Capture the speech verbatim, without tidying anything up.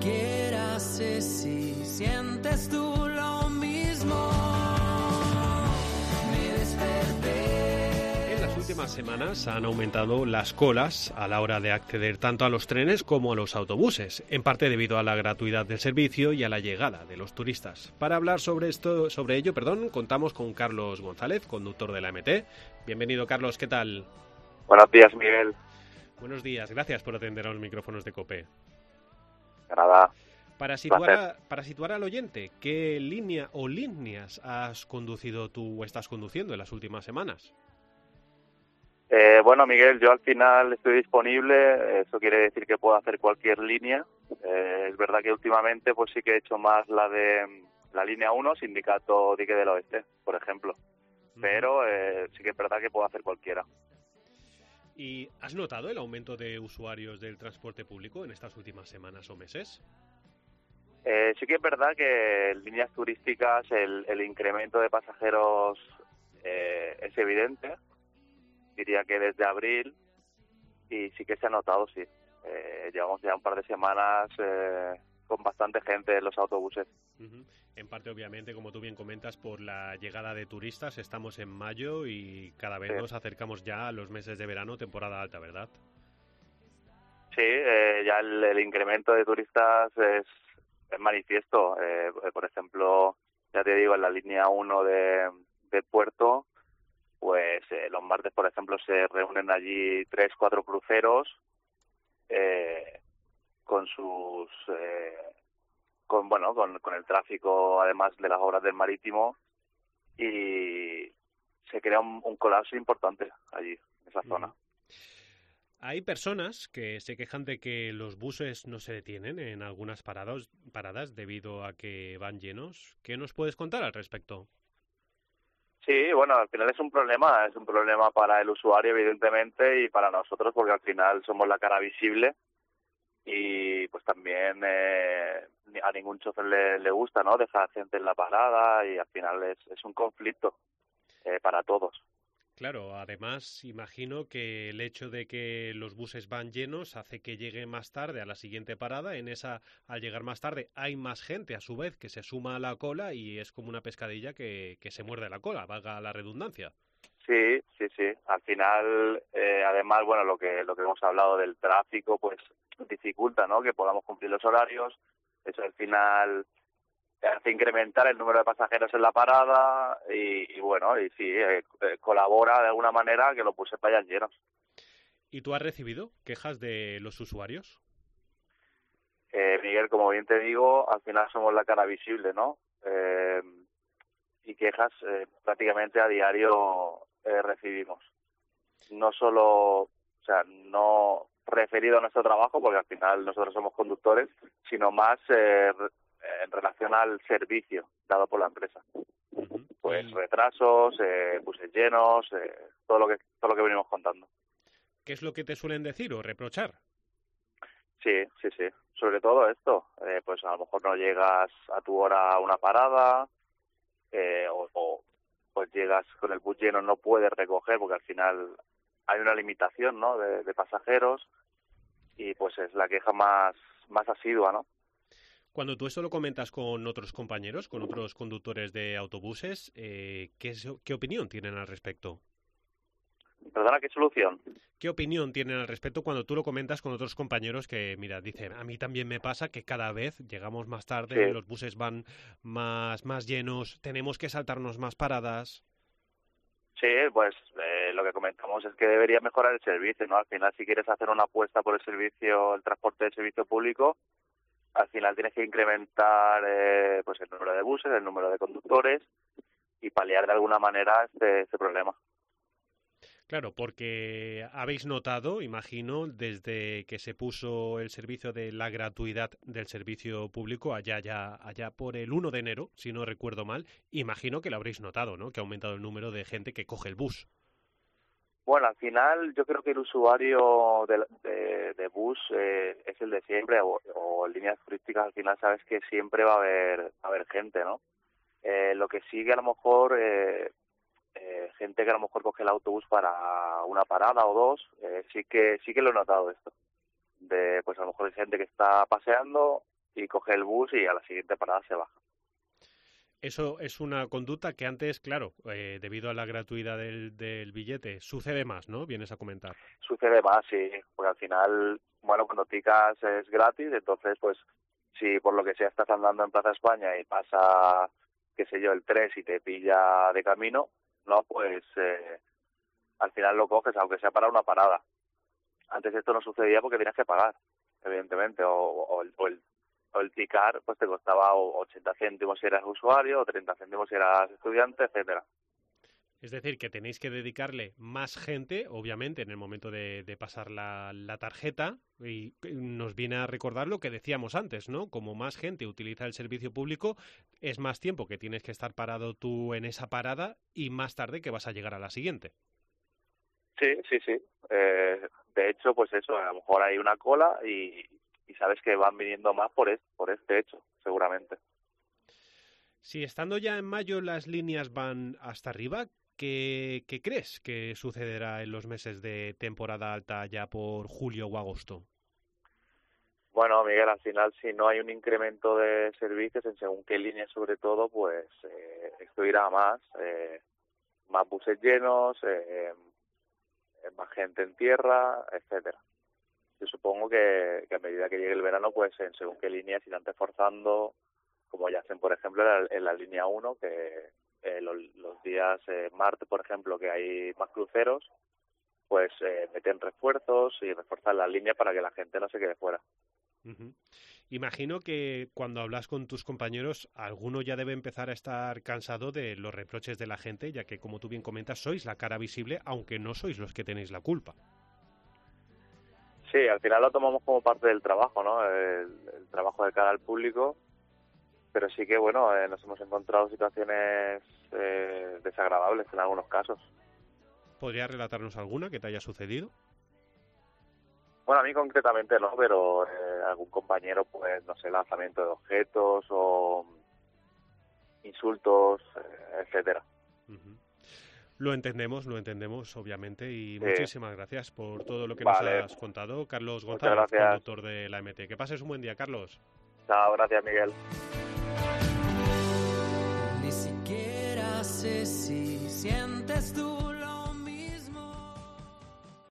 siquiera sé si sientes tú lo mismo. Me desperté. En las últimas semanas han aumentado las colas a la hora de acceder tanto a los trenes como a los autobuses, en parte debido a la gratuidad del servicio y a la llegada de los turistas. Para hablar sobre esto, sobre ello, perdón, contamos con Carlos González, conductor de la M T. Bienvenido, Carlos, ¿qué tal? Buenos días, Miguel. Buenos días, gracias por atender a los micrófonos de COPE. De nada. Para situar, a, para situar al oyente, ¿qué línea o líneas has conducido tú o estás conduciendo en las últimas semanas? Eh, bueno, Miguel, yo al final estoy disponible, eso quiere decir que puedo hacer cualquier línea. Eh, es verdad que últimamente pues sí que he hecho más la de la línea uno, Sindicato Dique del Oeste, por ejemplo. Uh-huh. Pero eh, sí que es verdad que puedo hacer cualquiera. ¿Y has notado el aumento de usuarios del transporte público en estas últimas semanas o meses? Eh, sí que es verdad que en líneas turísticas el, el incremento de pasajeros eh, es evidente. Diría que desde abril, y sí que se ha notado, sí. Eh, llevamos ya un par de semanas eh, con bastante gente en los autobuses. Uh-huh. En parte, obviamente, como tú bien comentas, por la llegada de turistas. Estamos en mayo y cada vez sí. Nos acercamos ya a los meses de verano, temporada alta, ¿verdad? Sí, eh, ya el, el incremento de turistas es, es manifiesto. Eh, por ejemplo, ya te digo, en la línea uno de, de Puerto, pues eh, los martes, por ejemplo, se reúnen allí tres, cuatro cruceros eh, con sus, eh, con bueno, con, con el tráfico, además de las obras del marítimo, y se crea un, un colapso importante allí, en esa zona. Hay personas que se quejan de que los buses no se detienen en algunas paradas, paradas debido a que van llenos. ¿Qué nos puedes contar al respecto? Sí, bueno, al final es un problema, es un problema para el usuario, evidentemente, y para nosotros, porque al final somos la cara visible y pues también eh, a ningún chofer le, le gusta, ¿no?, dejar gente en la parada, y al final es, es un conflicto eh, para todos. Claro, además imagino que el hecho de que los buses van llenos hace que llegue más tarde a la siguiente parada. En esa, al llegar más tarde, hay más gente a su vez que se suma a la cola y es como una pescadilla que, que se muerde la cola, valga la redundancia. Sí, sí, sí. Al final, eh, además, bueno, lo que lo que hemos hablado del tráfico, pues dificulta, ¿no?, que podamos cumplir los horarios. Eso al final hace incrementar el número de pasajeros en la parada y, y bueno, y sí, eh, eh, colabora de alguna manera que los buses vayan llenos. ¿Y tú has recibido quejas de los usuarios? Eh, Miguel, como bien te digo, al final somos la cara visible, ¿no? Eh, y quejas eh, prácticamente a diario eh, recibimos. No solo, o sea, no referido a nuestro trabajo, porque al final nosotros somos conductores, sino más eh, en relación al servicio dado por la empresa. Uh-huh. Pues y... retrasos, eh, buses llenos, eh, todo lo que todo lo que venimos contando. ¿Qué es lo que te suelen decir o reprochar? Sí, sí, sí. Sobre todo esto, eh, pues a lo mejor no llegas a tu hora a una parada, eh, o, o pues llegas con el bus lleno, no puedes recoger porque al final hay una limitación, ¿no?, de, de pasajeros, y pues es la queja más más asidua, ¿no? Cuando tú eso lo comentas con otros compañeros, con otros conductores de autobuses, eh, ¿qué, ¿qué opinión tienen al respecto? Perdona, ¿qué solución? ¿Qué opinión tienen al respecto cuando tú lo comentas con otros compañeros que, mira, dicen, a mí también me pasa que cada vez llegamos más tarde, sí. Los buses van más, más llenos, tenemos que saltarnos más paradas? Sí, pues eh, lo que comentamos es que debería mejorar el servicio, ¿no? Al final, si quieres hacer una apuesta por el servicio, el transporte de servicio público, al final tienes que incrementar eh, pues el número de buses, el número de conductores y paliar de alguna manera este, este problema. Claro, porque habéis notado, imagino, desde que se puso el servicio de la gratuidad del servicio público allá ya allá por el uno de enero, si no recuerdo mal, imagino que lo habréis notado, ¿no?, que ha aumentado el número de gente que coge el bus. Bueno, al final yo creo que el usuario de, de, de bus eh, es el de siempre, o, o en líneas turísticas al final sabes que siempre va a haber, va a haber gente, ¿no? Eh, lo que sí que a lo mejor... Eh, Eh, gente que a lo mejor coge el autobús para una parada o dos, eh, sí que sí que lo he notado esto. De, pues a lo mejor hay gente que está paseando y coge el bus y a la siguiente parada se baja. Eso es una conducta que antes, claro, eh, debido a la gratuidad del, del billete, sucede más, ¿no? Vienes a comentar. Sucede más, sí, porque al final, bueno, cuando picas es gratis, entonces, pues, si por lo que sea estás andando en Plaza España y pasa, qué sé yo, el tren y te pilla de camino, ¿no? Pues eh, al final lo coges, aunque sea para una parada. Antes esto no sucedía porque tenías que pagar, evidentemente, o, o, el, o, el, o el picar pues te costaba ochenta céntimos si eras usuario, o treinta céntimos si eras estudiante, etcétera. Es decir, que tenéis que dedicarle más gente, obviamente, en el momento de, de pasar la, la tarjeta, y nos viene a recordar lo que decíamos antes, ¿no? Como más gente utiliza el servicio público, es más tiempo que tienes que estar parado tú en esa parada y más tarde que vas a llegar a la siguiente. Sí, sí, sí. Eh, de hecho, pues eso, a lo mejor hay una cola y, y sabes que van viniendo más por, es, por este hecho, seguramente. Si estando ya en mayo las líneas van hasta arriba, ¿qué, qué crees que sucederá en los meses de temporada alta ya por julio o agosto? Bueno, Miguel, al final si no hay un incremento de servicios en según qué líneas sobre todo, pues eh, esto irá a más, eh, más buses llenos, eh, más gente en tierra, etcétera. Yo supongo que, que a medida que llegue el verano, pues en según qué líneas irán reforzando, como ya hacen, por ejemplo, en la, en la línea uno, que eh, los, los días eh, martes, por ejemplo, que hay más cruceros, pues eh, meten refuerzos y refuerzan la línea para que la gente no se quede fuera. Uh-huh. Imagino que cuando hablas con tus compañeros, alguno ya debe empezar a estar cansado de los reproches de la gente, ya que, como tú bien comentas, sois la cara visible, aunque no sois los que tenéis la culpa. Sí, al final lo tomamos como parte del trabajo, ¿no? El, el trabajo de cara al público, pero sí que, bueno, eh, nos hemos encontrado situaciones eh, desagradables en algunos casos. ¿Podrías relatarnos alguna que te haya sucedido? Bueno, a mí concretamente no, pero eh, algún compañero, pues, no sé, lanzamiento de objetos o insultos, eh, etcétera. Uh-huh. Lo entendemos, lo entendemos, obviamente, y sí. Muchísimas gracias por todo lo que vale. nos has contado. Carlos González, conductor de la M T. Que pases un buen día, Carlos. Chao, gracias, Miguel. Ni siquiera sé si sientes tú